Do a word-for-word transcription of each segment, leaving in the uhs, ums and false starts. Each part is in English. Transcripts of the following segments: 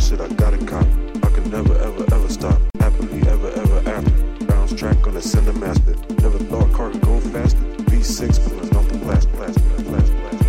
shit, I got a cop. I can never, ever, ever stop. Happily, ever, ever after. Bounce track on the Cinemaster. Never thought car could go faster. V six pulling off the blast, blast, blast, blast, blast.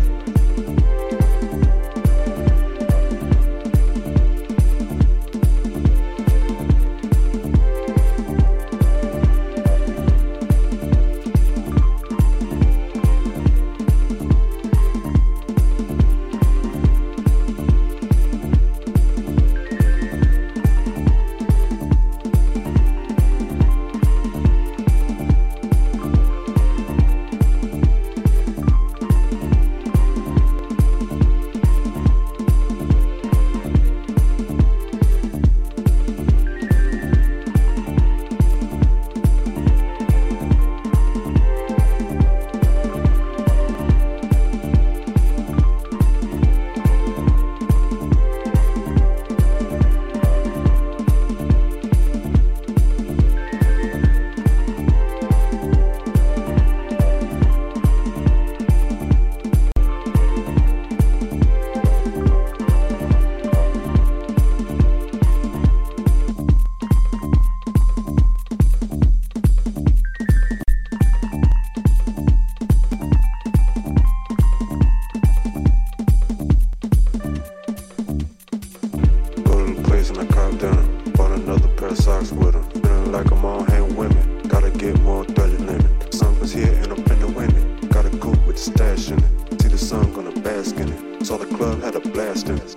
Socks with them, feeling like I'm on hand women. Gotta get more thirty limit. Sun was here and I'm finna win it. Got a coupe with the stash in it. See the sun gonna bask in it. Saw the club had a blast in it.